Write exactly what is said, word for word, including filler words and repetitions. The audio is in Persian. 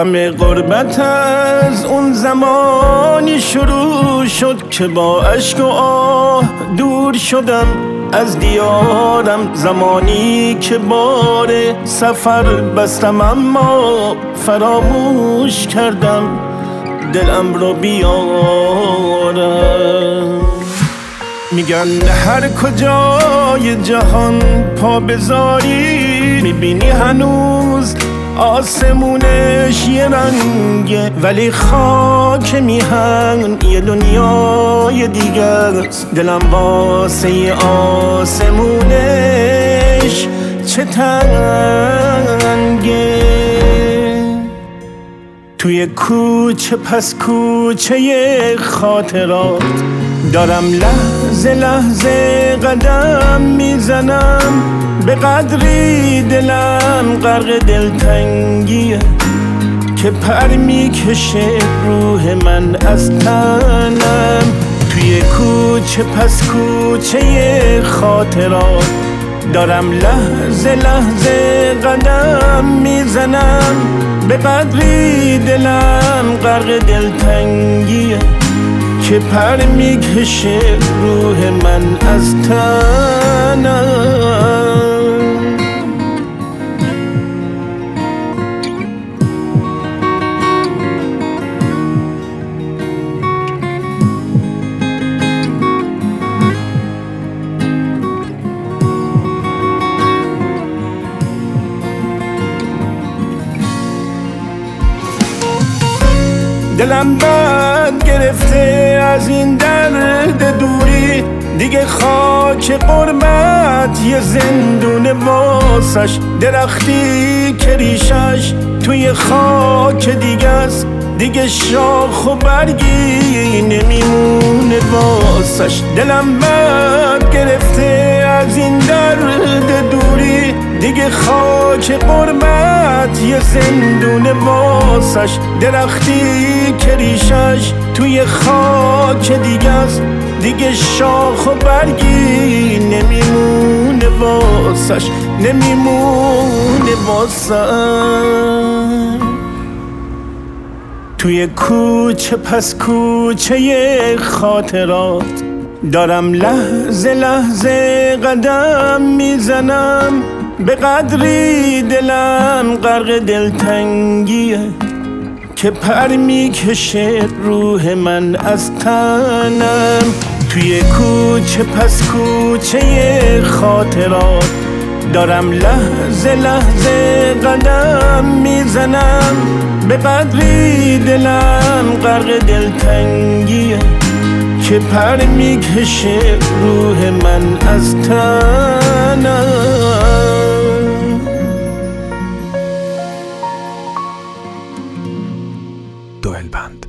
غم غربت از اون زمانی شروع شد که با اشک و آه دور شدم از دیارم، زمانی که بار سفر بستم اما فراموش کردم دلم رو بیارم. میگن هر کجای جهان پا بذاری میبینی هنوز آسمونش یه رنگه، ولی خاک میهن یه دنیای دیگه است. دلم واسه آسمونش چه تنگه. توی کوچه پس کوچه خاطرات دارم لحظه لحظه قدم میزنم، به قدری دلم غرق دلتنگیه که پر میکشه روح من از تنم. توی کوچه پس کوچه خاطرات دارم لحظه لحظه قدم میزنم، به قدری دلم غرق دلتنگیه که پر میکشه روح من از تنم. دلم بند گرفته از این درد دوری، دیگه خاک قربت یه زندون واسش. درختی که ریشش توی خاک دیگه است، دیگه شاخ و برگی نمیمونه واسش. دلم بند گرفته از این درد دوری، دیگه خاک قربت یه زندون واسش. درختی که ریشش توی خاک دیگه است، دیگه شاخ و برگی نمیمونه واسش، نمیمونه واسش. توی کوچه پس کوچه خاطرات دارم لحظه لحظه قدم میزنم، به قدری دلم غرق دلتنگیه که پر میکشه روح من از تنم. توی کوچه پس کوچه خاطرات دارم لحظه لحظه قدم میزنم، به قدری دلم غرق دلتنگیه که پر میکشه روح من از تنم. دوئل بند.